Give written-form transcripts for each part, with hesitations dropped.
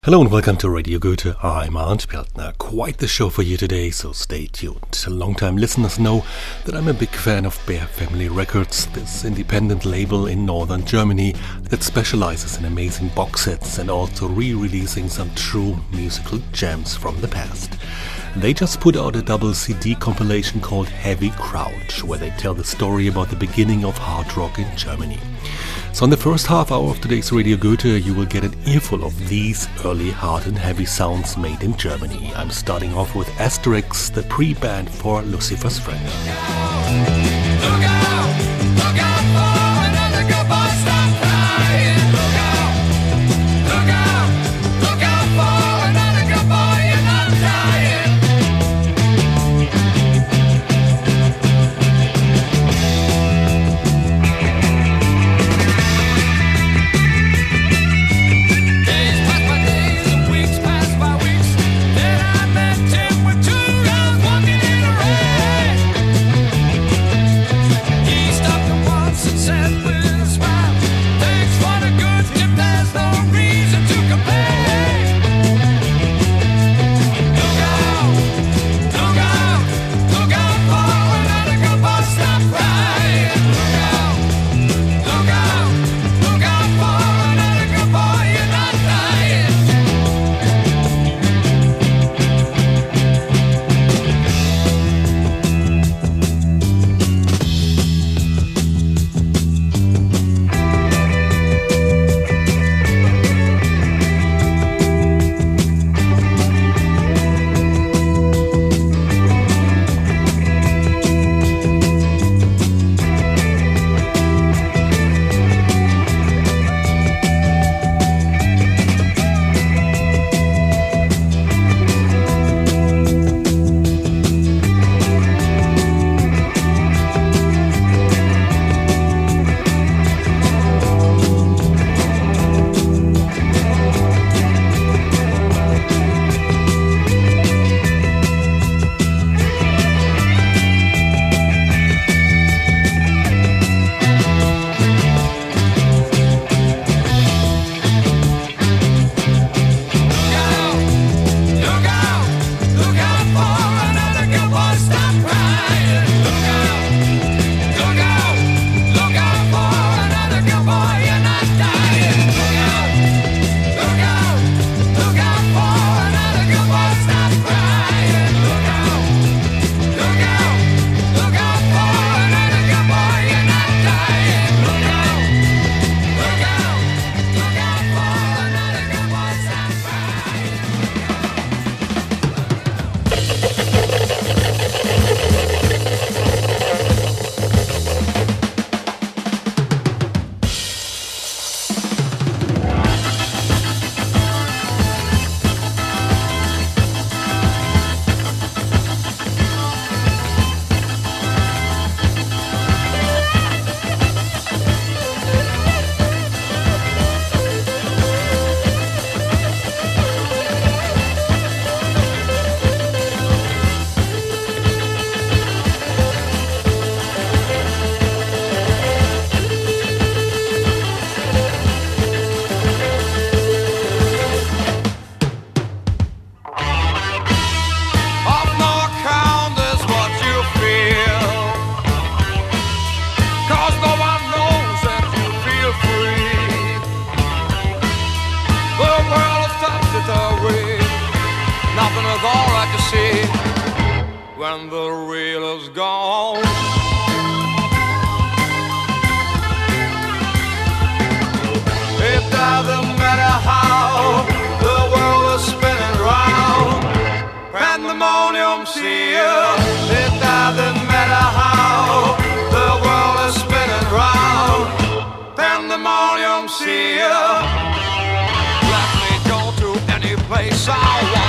Hello and welcome to Radio Goethe. I'm Arndt Peltner. Quite the show for you today, so stay tuned. Long-time listeners know that I'm a big fan of Bear Family Records, this independent label in northern Germany that specializes in amazing box sets and also re-releasing some true musical gems from the past. They just put out a double CD compilation called Heavy Crowd, where they tell the story about the beginning of hard rock in Germany. So in the first half hour of today's Radio Goethe, you will get an earful of these early hard and heavy sounds made in Germany. I'm starting off with Asterix, the pre-band for Lucifer's Friend. Look out for another good boy, stop crying. Look out for another good boy, you're not dying. When the real is gone, it doesn't matter how the world is spinning round. Pandemonium, see ya. It doesn't matter how the world is spinning round. Pandemonium, see ya. Let me go to any place I want.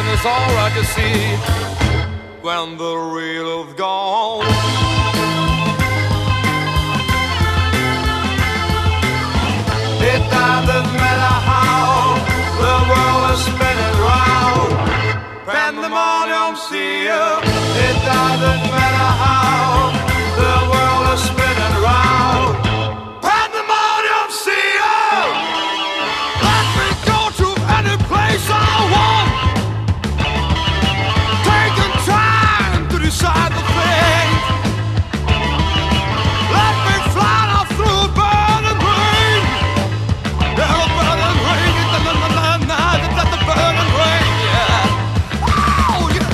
and it's alright to see when the real is gone. It doesn't matter how the world is spinning round. Pandemonium, see you. It doesn't matter how the world is spinning round. Pandemonium, see you. Let me go to any place I want. Taking time to decide the thing. Let me fly now through burning rain. The burning rain, the burning rain, yeah. Oh, yeah.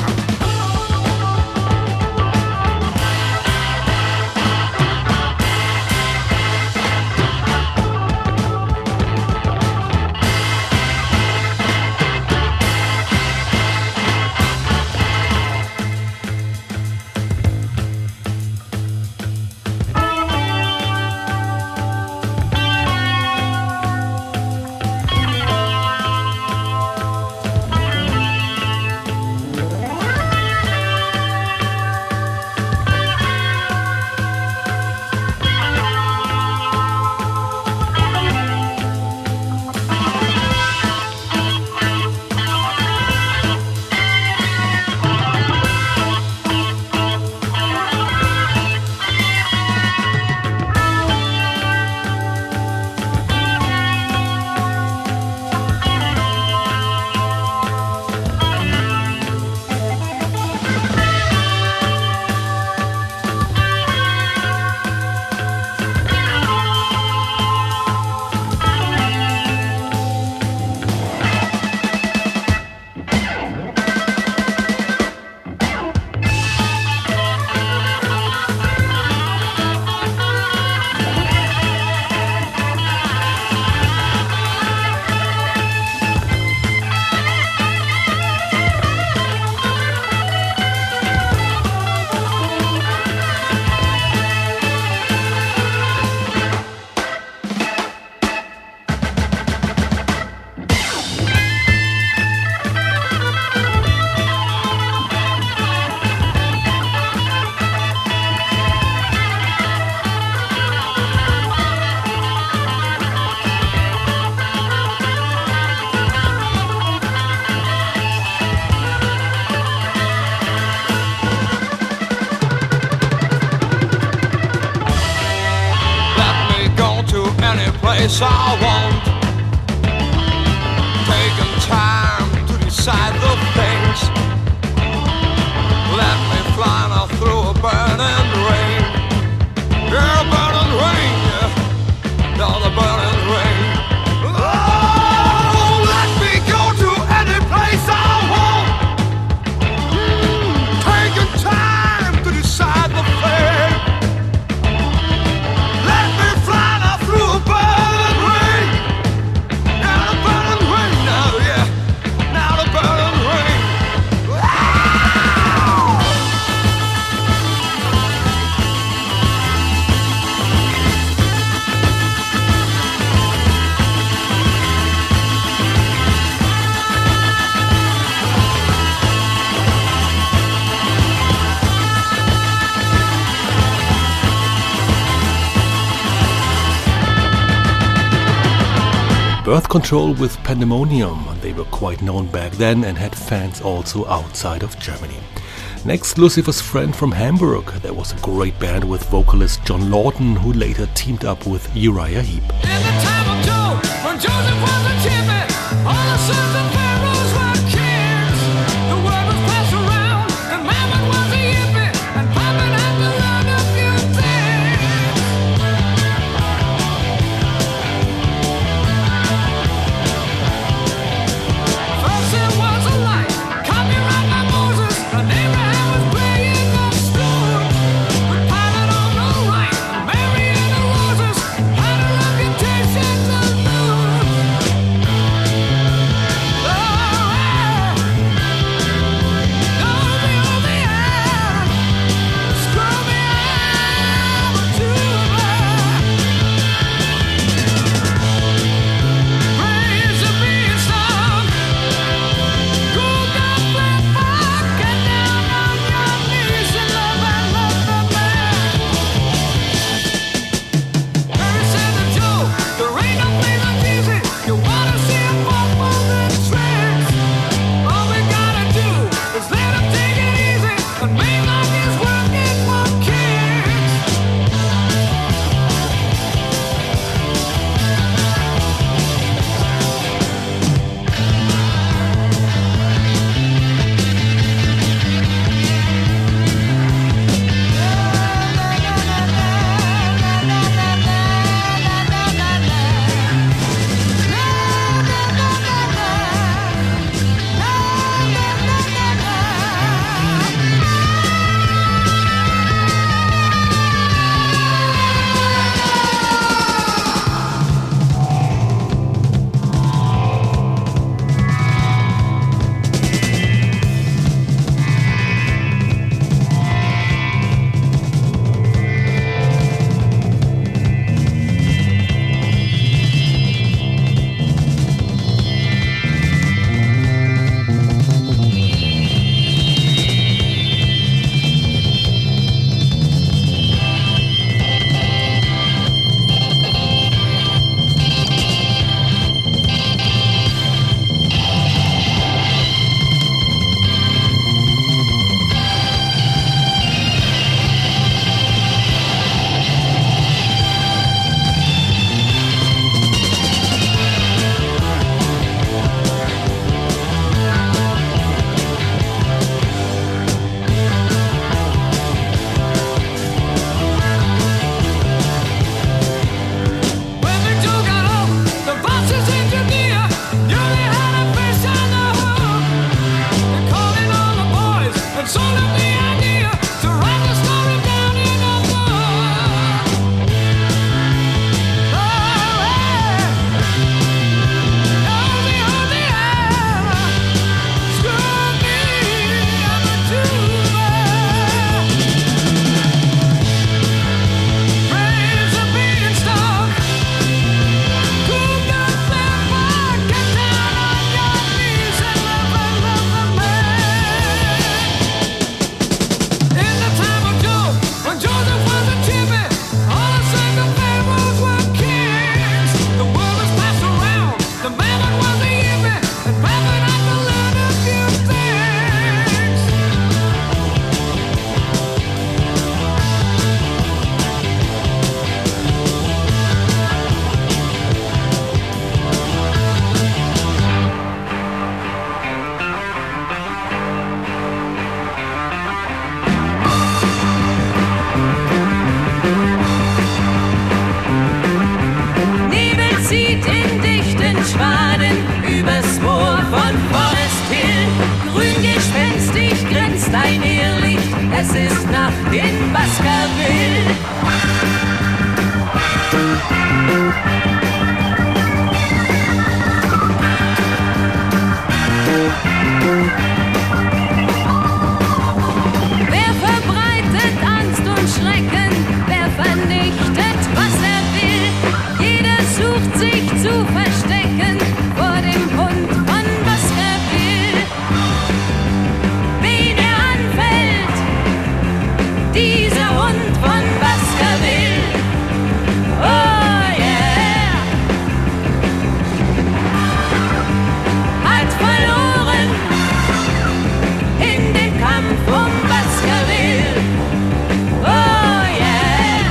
Place I want. Taking time to decide the things. Let me fly now through a burning rain. Yeah, burning rain, yeah. Down the burning rain. Oh, let me go to any place I want. Taking time to decide the thing. Let me fly now through a burning rain. Now the burning rain, now, yeah. Now the burning rain. Birth Control with Pandemonium. They were quite known back then and had fans also outside of Germany. Next, Lucifer's Friend from Hamburg. There was a great band with vocalist John Lawton, who later teamed up with Uriah Heep. In the time of Job, when Joseph was a timid, all the sons of Pharaohs were kings. The word was passed around, the mammon was a yippie, and Papa had to learn a few things. First it was a light, copyright by Moses, and Abraham was playing the stone. With Pilate on the right, and Mary and the roses had a reputation to lose. Nebel zieht in dichten Schwaden übers Moor von Forest Hill. Grün gespenstig grenzt ein Irrlicht, es ist Nacht in Baskerville. Wer verbreitet Angst und Schrecken, wer vernichtet, was er will. Jeder sucht sich zu verstecken vor dem Hund von Baskerville. Wen er anfällt, dieser Hund von Baskerville. Oh yeah! Hat verloren in den Kampf um Baskerville. Oh yeah!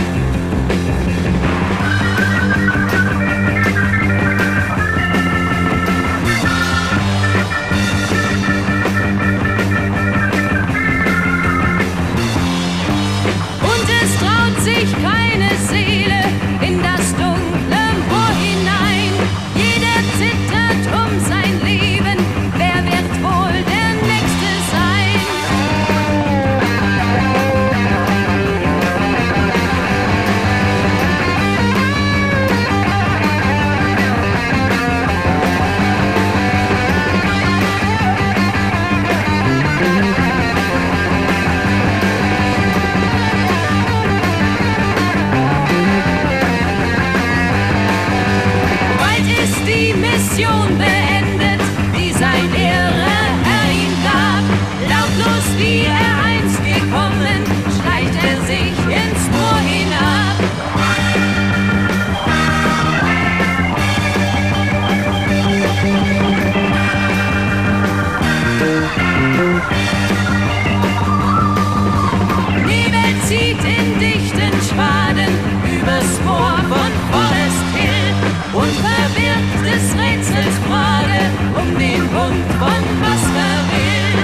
Und es traut sich keine Seele in das dunkle Moor hinein. Jeder zittert um sein Leben, wer wird wohl der Nächste sein? Bald ist die Mission beendet, die sein Ehre Herr ihm gab. Lautlos wie er einst gekommen, schleicht er sich ins Moor hinab. Nebel zieht in dichten Schwaden übers Moor von Forest Hill und verwirrt des Rätsels Frage um den Hund von Baskerville.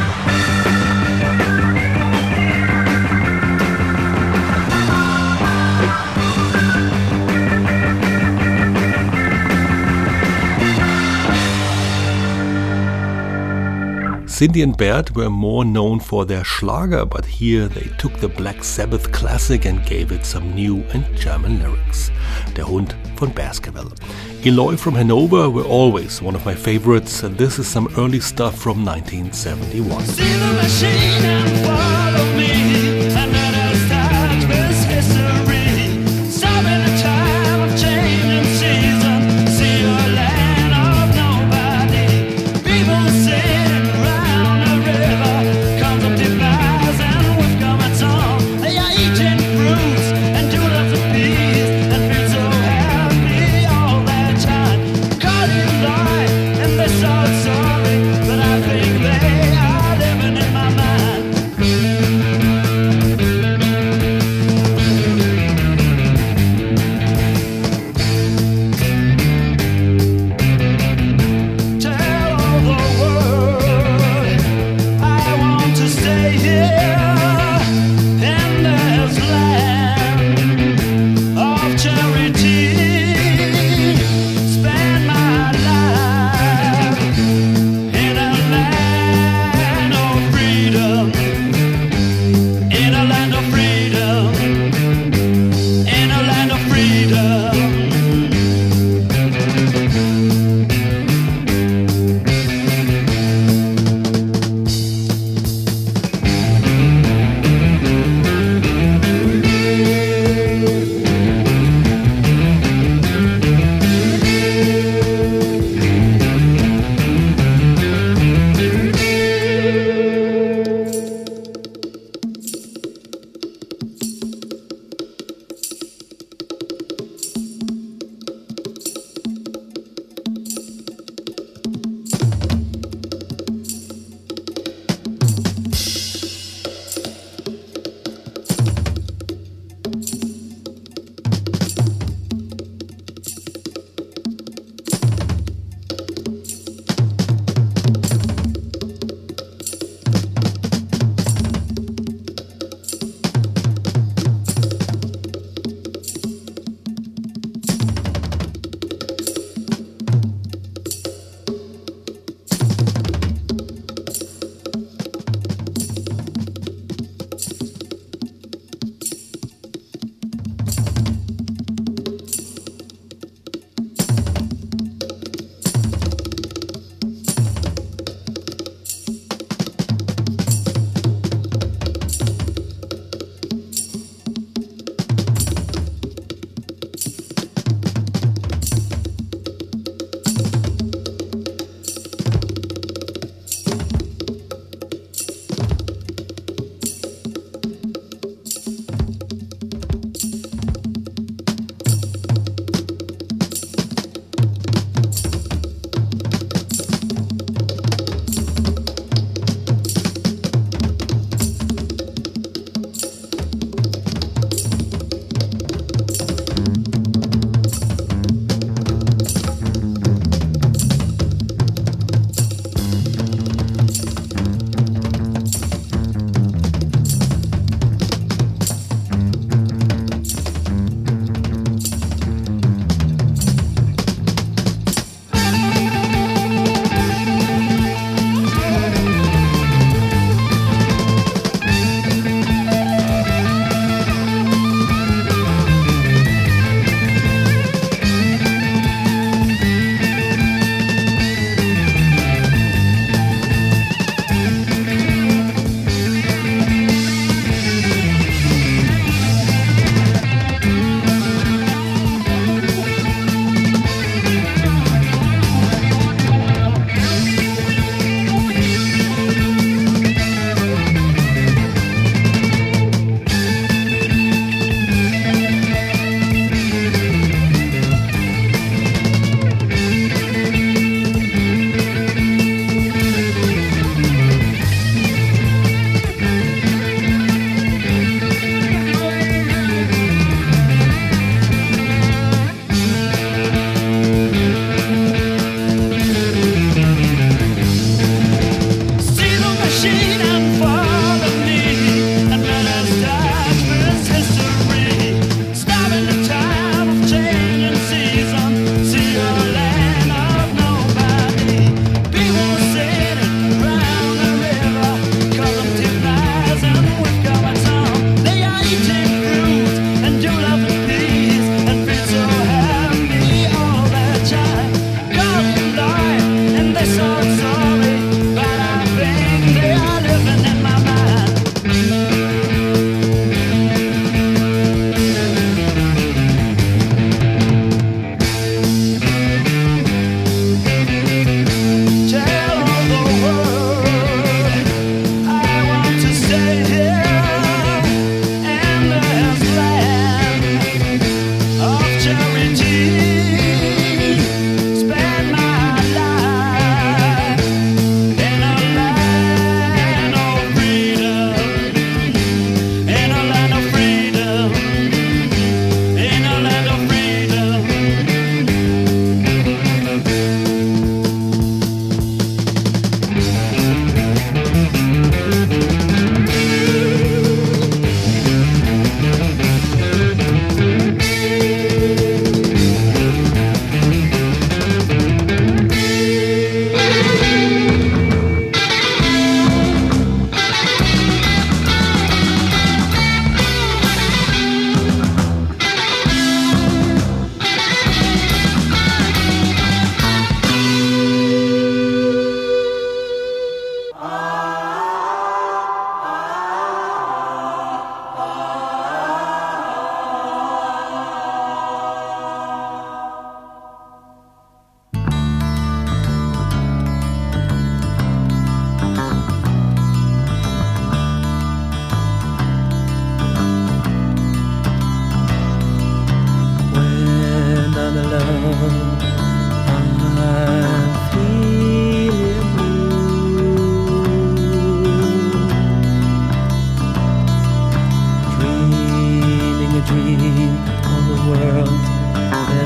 Cindy and Bert were more known for their Schlager, but here they took the Black Sabbath classic and gave it some new and German lyrics. Der Hund von Baskerville. Eloy from Hanover were always one of my favorites, and this is some early stuff from 1971. See the machine and follow me, and let us start this history. Stop in a time of change and season. See a land of nobody. People sitting around the river, comes up device and with comets on. They are eating fruits and tulips and peas and feel so happy all that time. Caught in life and they're so sorry, but I think they are living in my mind.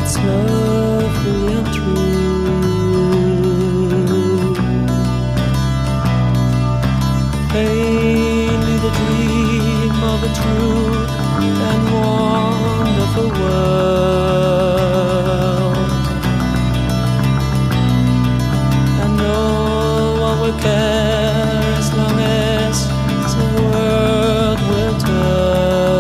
it's lovely and true. Vainly the dream of a true and wonderful world, and no one will care as long as the world will turn.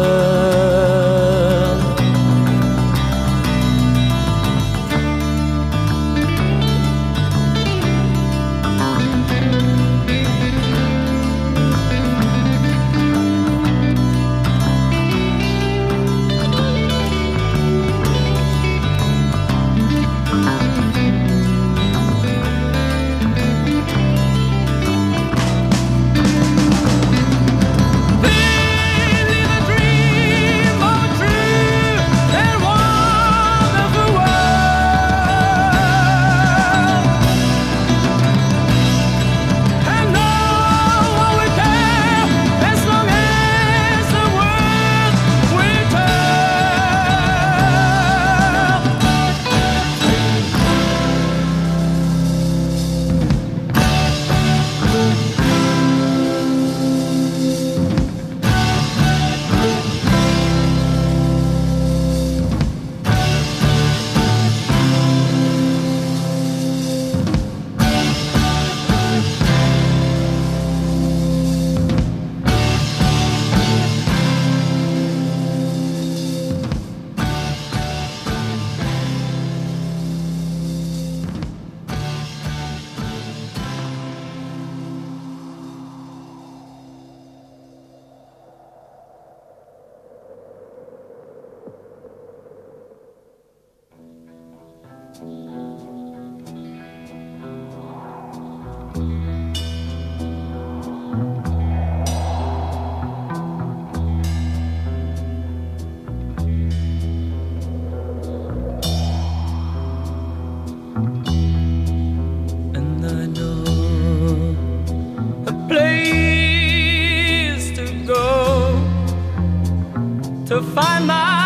To find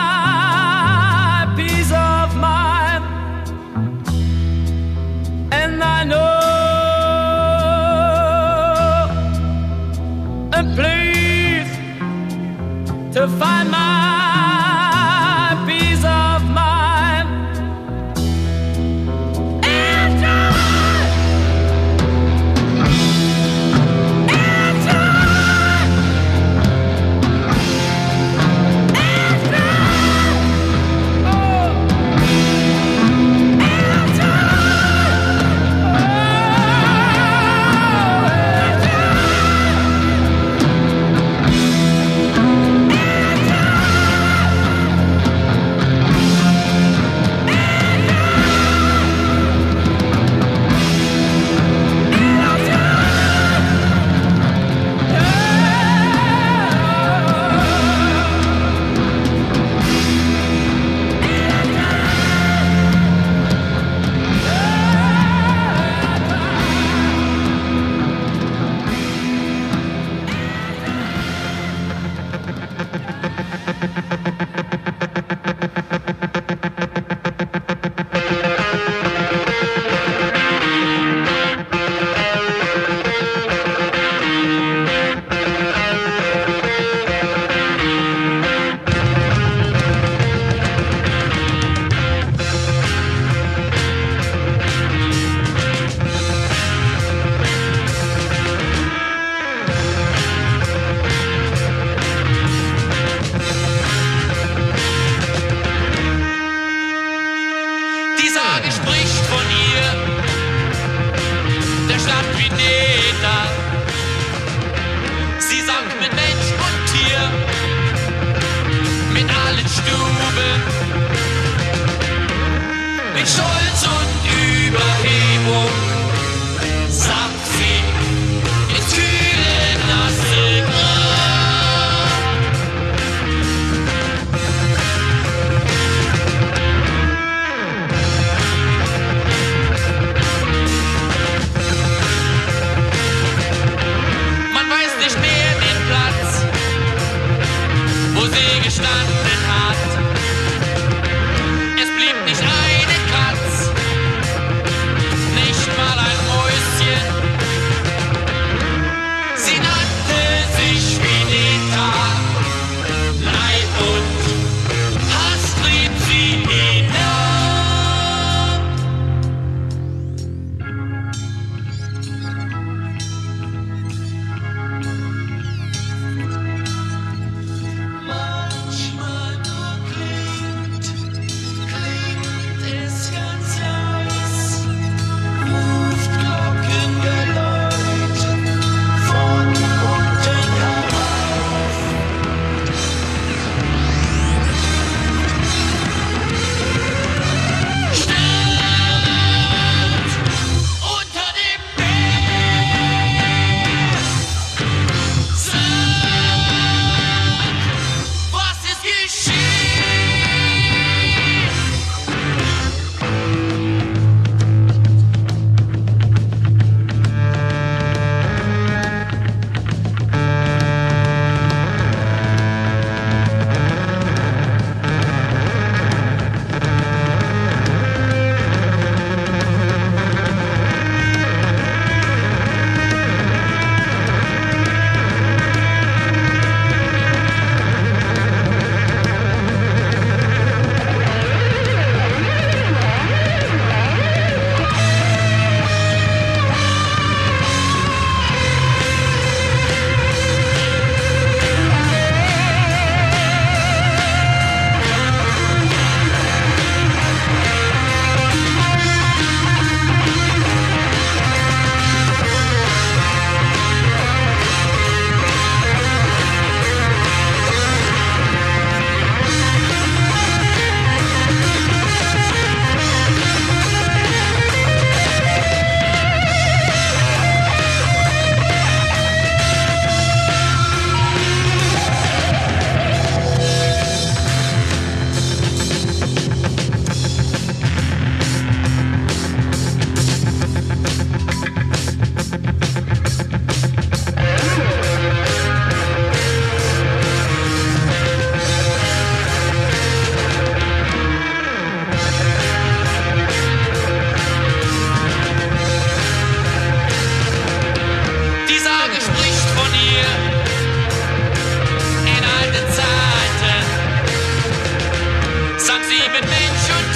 my peace of mind, and I know a place to find my peace of mind. It's right. It's right. gestanden hat. Es blieb nicht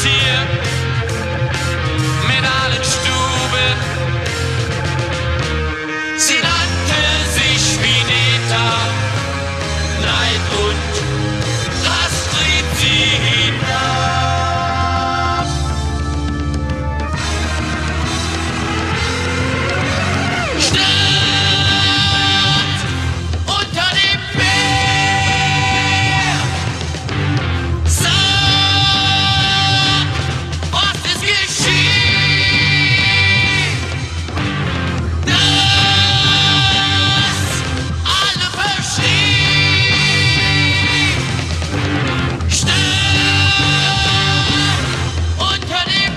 spaziert mit allen Stuben. Sie nannte sich Vineta, Neid und Hass trieb sie hinab. Stadt unter dem Meer, sag, was ist geschehen, dass alle verstehen. Stadt unter dem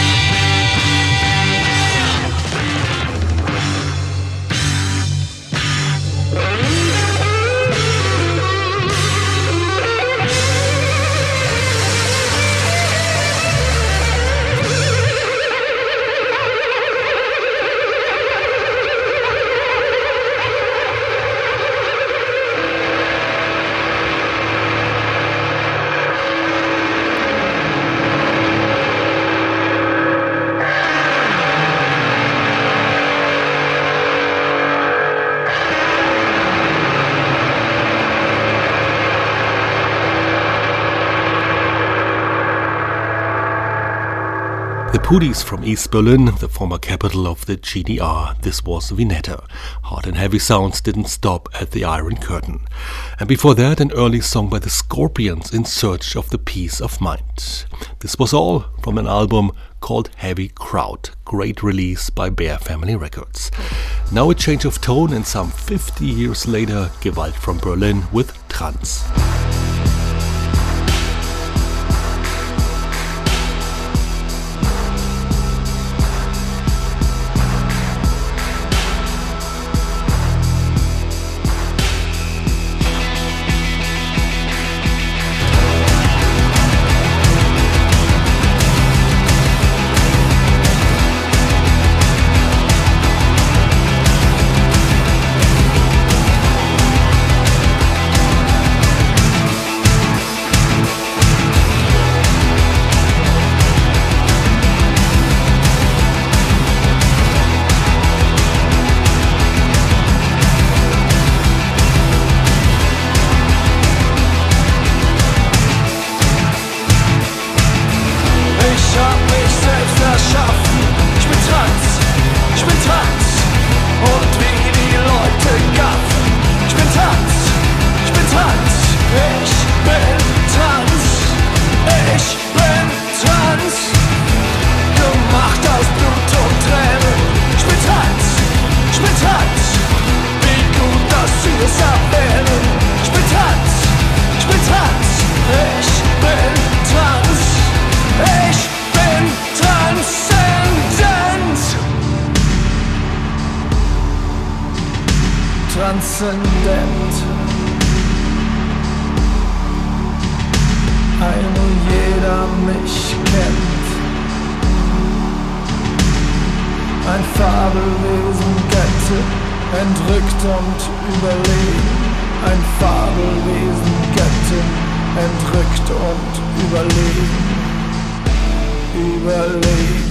The Pudis from East Berlin, the former capital of the GDR. This was Vineta. Hard and heavy sounds didn't stop at the Iron Curtain. And before that, an early song by the Scorpions, In Search of the Peace of Mind. This was all from an album called Heavy Crowd. Great release by Bear Family Records. Now a change of tone, and some 50 years later, Gewalt from Berlin with Trans. Transzendent. Nur jeder mich kennt. Ein Fabelwesen gettet, entrückt und überlegen. Ein Fabelwesen gettet, entrückt und überlegen. Überlegen.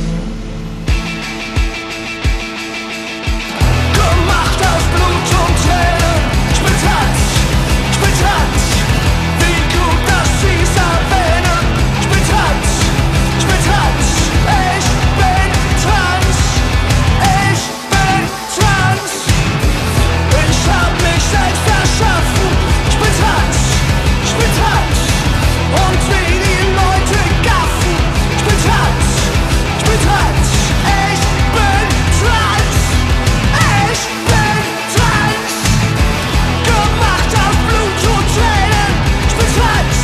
Gemacht aus Blut und Tränen. Ich bin Tanz, wie gut, dass sie's erwähnen. Ich bin Tanz, ich bin Tanz, ich bin Tanz, ich bin Tanz. Ich hab mich selbst erschaffen. Ich bin Tanz, und wie die Leute gaffen. Ich bin Tanz, ich bin Tanz, ich bin Tanz, ich bin Tanz. Gemacht aus Blut und Tränen. Ich bin Tanz,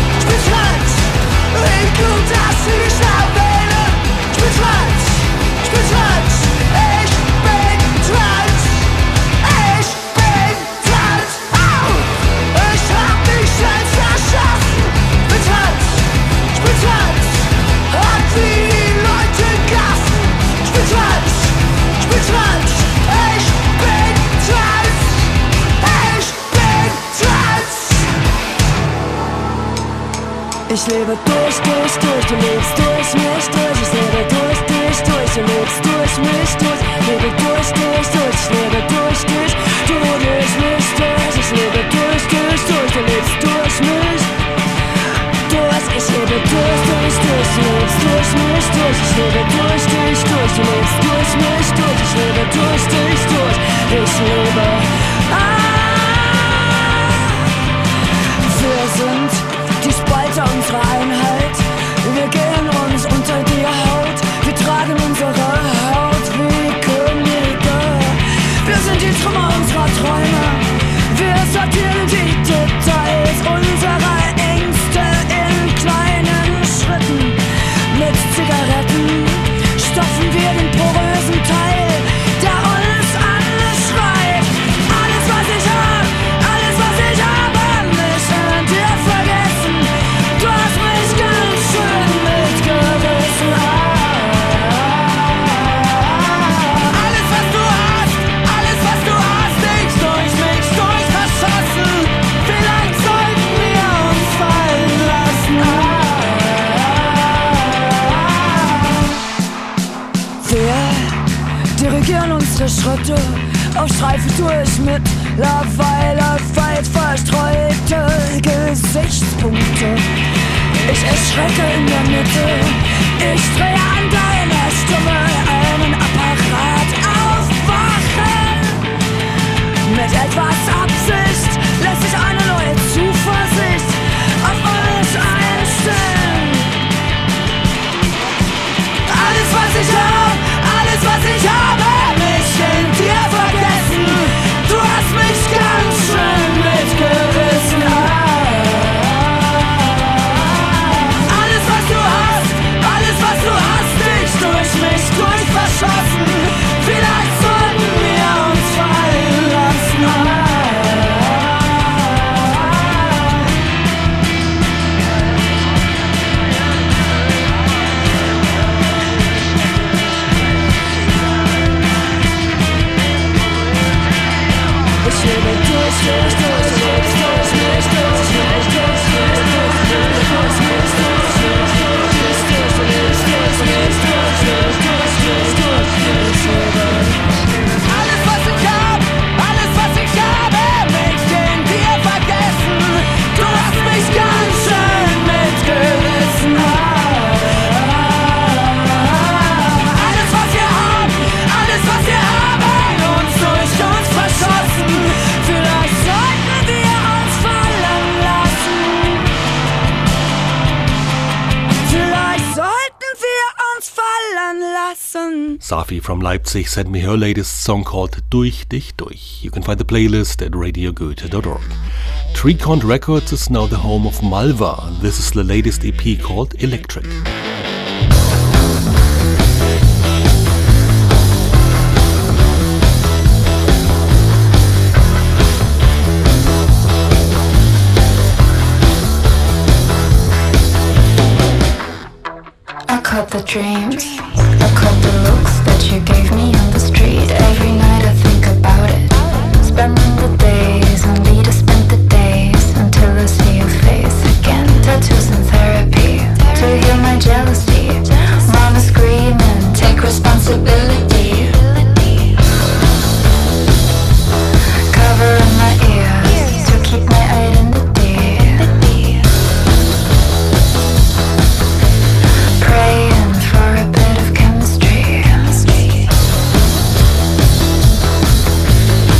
wie gut, dass sie's erwähnen. Ich bin Tanz, ich bin Tanz, ich bin Tanz, ich bin Tanz. Au! Ich hab mich selbst erschaffen. Ich bin Tanz, hat wie die Leute gaffen. Ich bin Tanz, ich bin Tanz, ich bin Tanz, ich bin Tanz. Ich lebe durch, du lebst durch mich durch. Ich lebe durch, du lebst durch mich durch. Lebe durch, ich lebe durch dich, du durch mich durch. Ich lebe durch, du lebst durch mich durch. Ich lebe durch, du lebst durch mich durch. Ich lebe durch dich durch, du lebst durch mich durch. Ich lebe durch dich durch, ich lebe. Wir sind die Spalter unserer Einheit. Wir gehen uns unter die Haut. Wir tragen unsere Haut wie Könige. Wir sind die Trümmer unserer Träume. Wir sortieren die Details unserer Ängste in kleinen Schritten. Mit Zigaretten stopfen wir den porösen Teil, der uns anschreit. Alles, was ich hab, alles, was ich habe, mich an dir vergessen. Du hast mich ganz schön mitgerissen. Alles, was du hast, dich durch mich durchverschossen. Vielleicht sollten wir uns fallen lassen. Wir dirigieren unsere Schritte auf Streife durch mittlerweile weit verstreute Gesichtspunkte. Ich erschrecke in der Mitte, ich drehe an deiner Stimme einen Apparat aufwachen. Mit etwas Absicht lässt sich eine neue Zuversicht auf uns einstellen. Alles, was ich habe, mich in dir vergessen. Du hast mich ganz schön mitgerissen. Alles, was du hast, dich durch mich durchverschossen. Vielleicht sollten wir uns fallen lassen. Ich lebe durch, du lebst durch mich durch. Alles, was ich habe, mich in dir vergessen. Du hast mich ganz schön mitgerissen. Alles, was wir haben, uns durch uns verschossen. Vielleicht sollten wir uns fallen lassen. Vielleicht sollten wir uns fallen lassen. Safi from Leipzig sent me her latest song called Durch dich durch. You can find the playlist at radiogoethe.org. Trecont Records is now the home of Malva. This is the latest EP called Electric. I caught the dreams, I caught the looks that you gave me on the street. Every night I think about it, spending the days, only to spend the days until I see your face again. Tattoos and therapy, to heal my jealousy. Mama screaming, take responsibility. Covering my ears, to keep my identity. Praying for a bit of chemistry.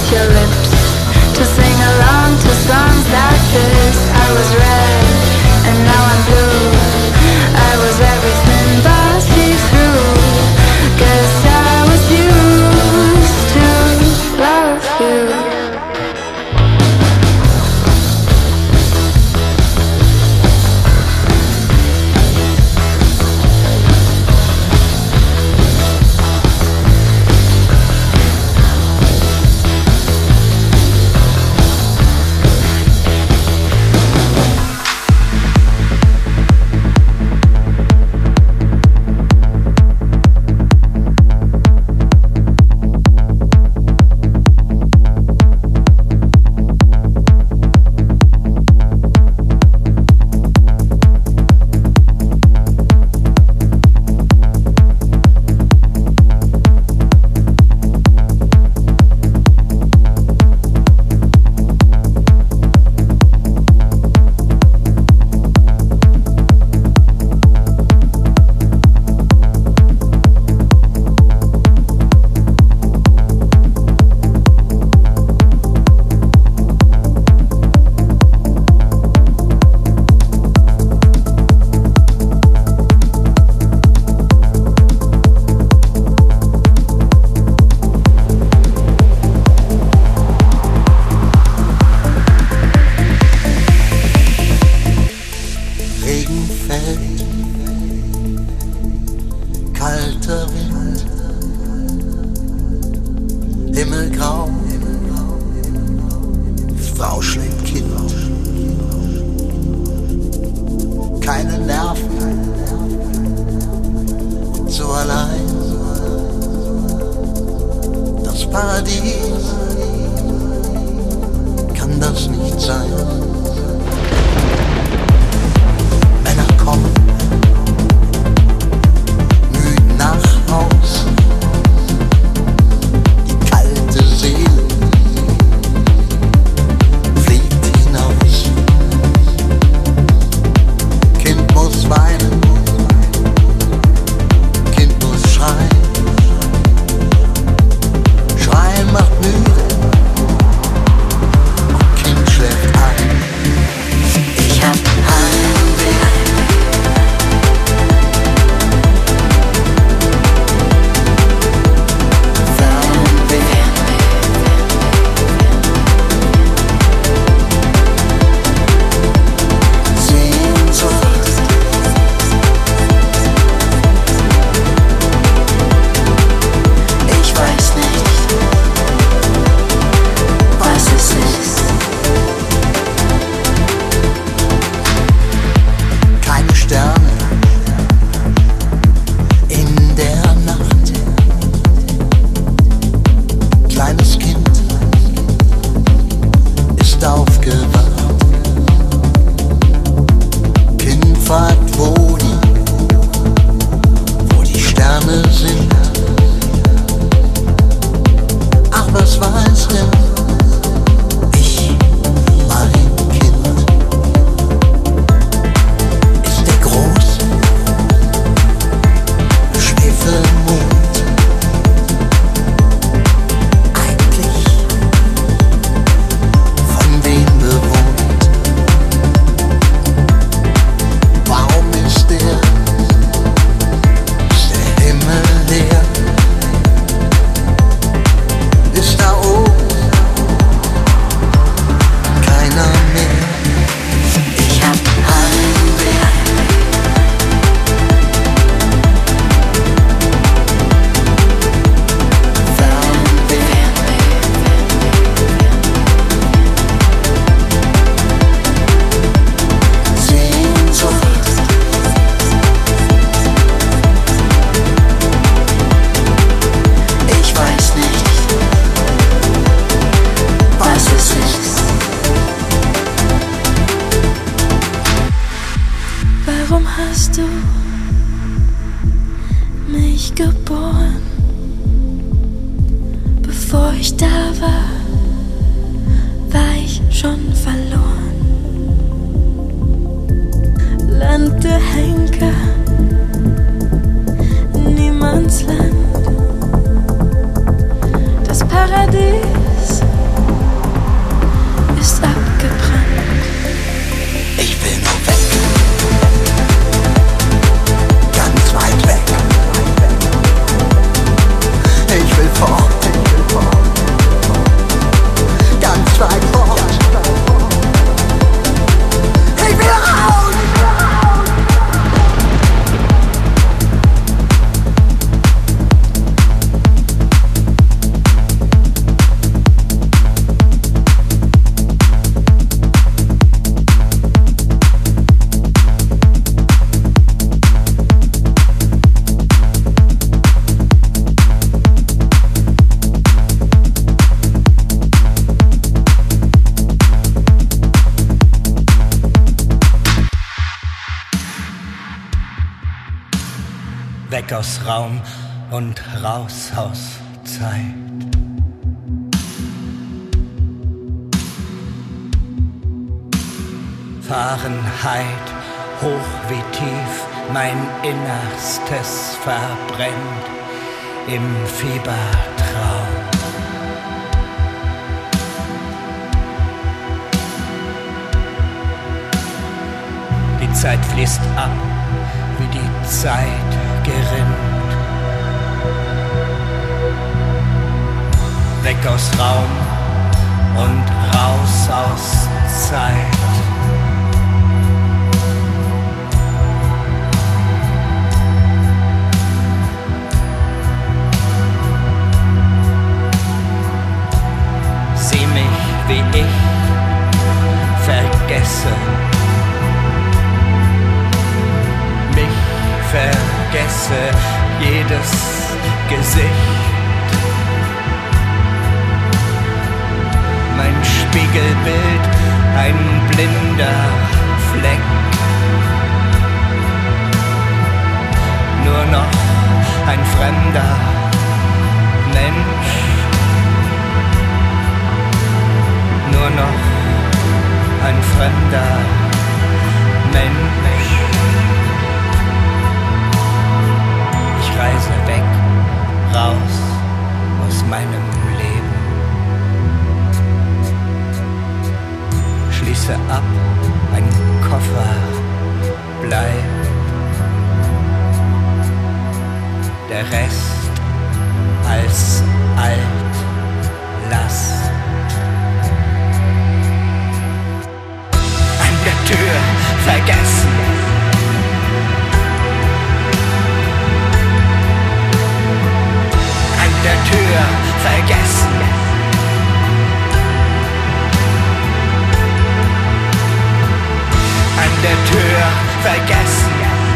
your lips to sing along to songs like this. I was red and now I'm blue. I was everything but see-through. Guess I was used to love you. Paradies weg aus Raum und raus aus Zeit. Fahrenheit, hoch wie tief, mein Innerstes verbrennt im Fiebertraum. Die Zeit fließt ab, wie die Zeit gerinnt. Weg aus Raum und raus aus Zeit. Sieh mich, wie ich vergesse. Mich vergesse jedes Gesicht. Mein Spiegelbild, ein blinder Fleck. Nur noch ein fremder Mensch. Nur noch ein fremder Mensch. Ich reise weg, raus aus meinem Leben. Schließe ab, ein Koffer bleibt. Der Rest als Altlast. An der Tür vergessen. An der Tür vergessen. An der Tür vergessen.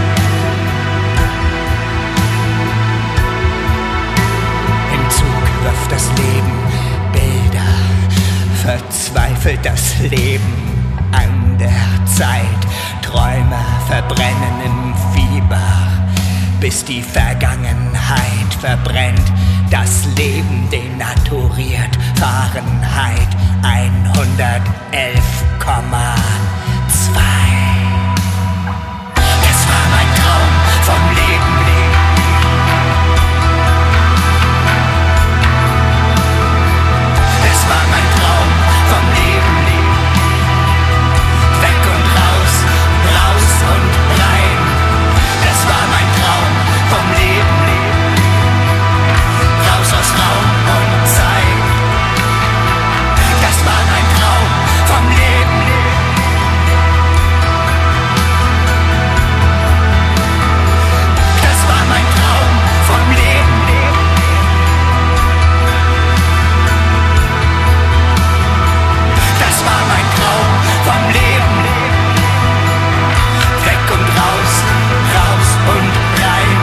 Im Zug wirft das Leben Bilder, verzweifelt das Leben an der Zeit. Träume verbrennen im Fieber, bis die Vergangenheit verbrennt. Das Leben denaturiert. Fahrenheit 111,2. Das war mein Traum vom Leben. Das war mein Traum vom Leben. Weg und raus, raus und rein. Das war mein Traum vom Leben. Raus aus Raum und Zeit. Das war mein Traum vom Leben. Das war mein Traum vom Leben. Das war mein Traum vom Leben. Weg und raus, raus und rein.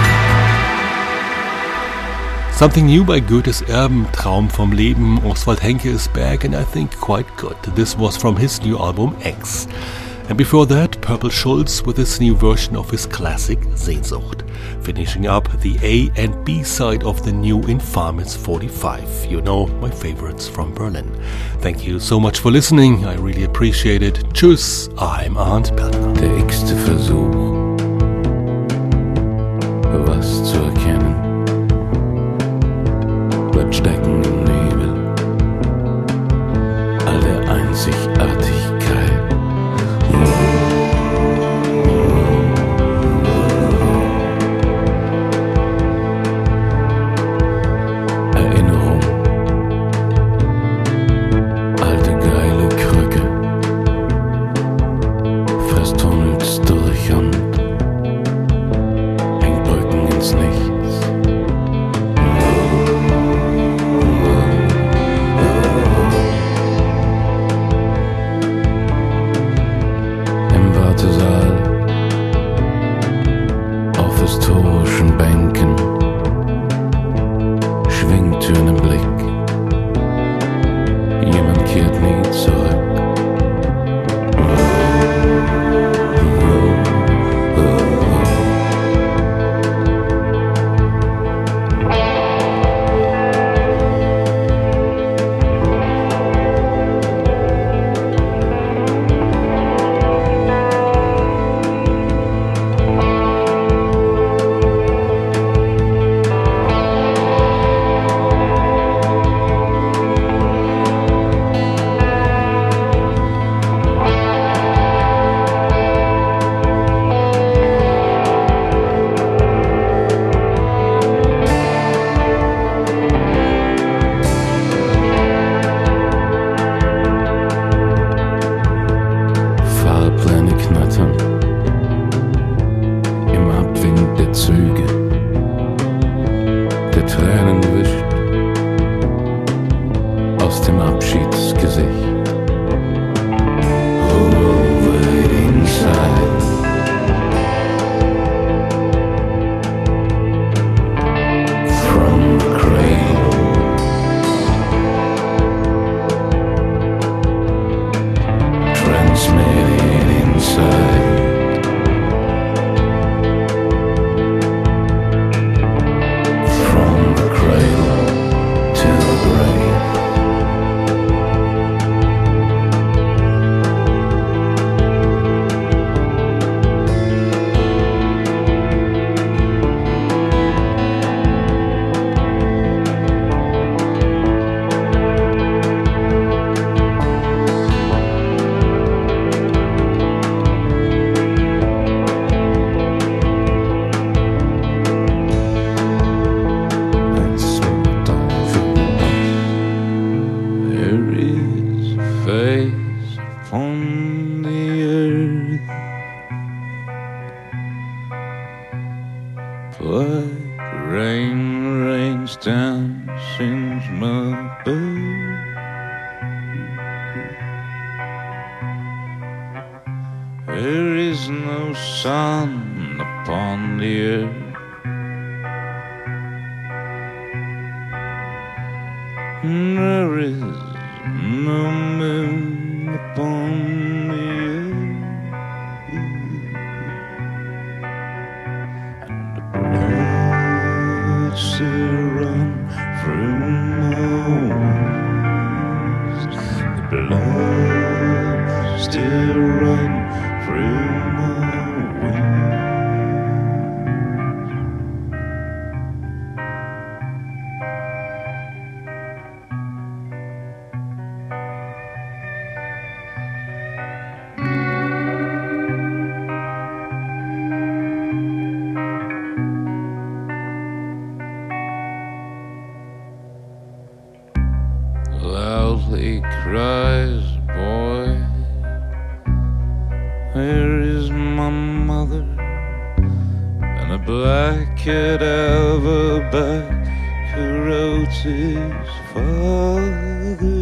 Something new by Goethes Erben, Traum vom Leben. Oswald Henke is back and I think quite good. This was from his new album X. And before that, Purple Schulz with his new version of his classic Sehnsucht. Finishing up the A and B side of the new Infamis 45. You know, my favorites from Berlin. Thank you so much for listening. I really appreciate it. Tschüss, I'm Arndt Bergner. Der x-te Versuch, was zu erkennen, bleibt stecken im Nebel all der Einzigartigkeit. Erinnerung, alte geile Krücke, vertunnelt's durch und hängt Brücken ins Nichts. Abschiedsgesicht. Over inside. From the cradle. Transmitted inside. From the cradle to the grave. There is a face upon the earth, black rain rains down since my birth. There is no sun upon the earth. There is no moon upon the earth, and the blood still run through my veins. The blood still run through my veins. Loudly cries the boy, where is my mother? And a black cat of a back who wrote his father.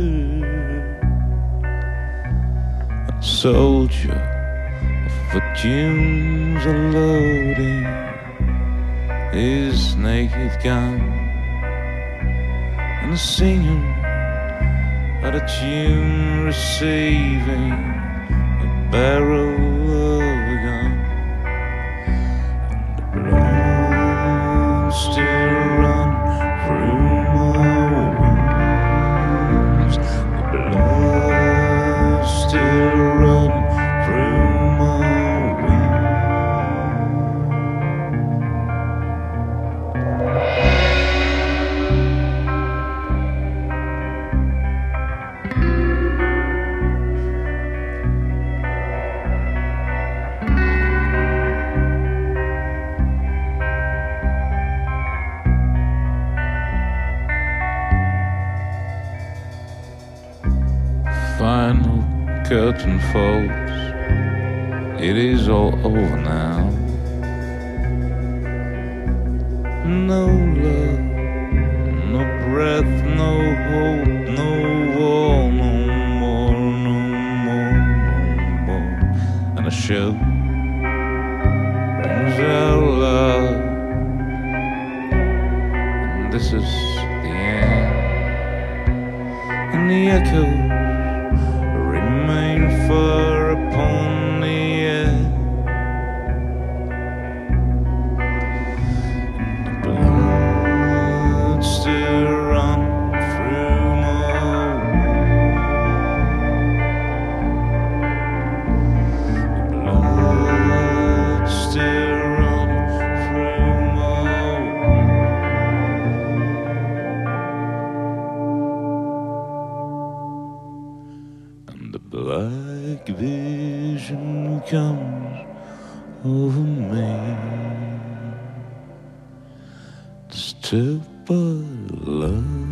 A soldier of fortunes are loading his naked gun, and a singer at a tune receiving a barrel of a gun, and the blood still run through my veins. The blood still run through my veins. Final curtain falls, it is all over now. No love, no breath, no hope, no war, no more, no more, no more. And a show brings our love, and this is the end. And the echoes remain far upon the air. And the blood still run through my veins. The blood still run through my veins. And the black vision comes over me, disturbed by love.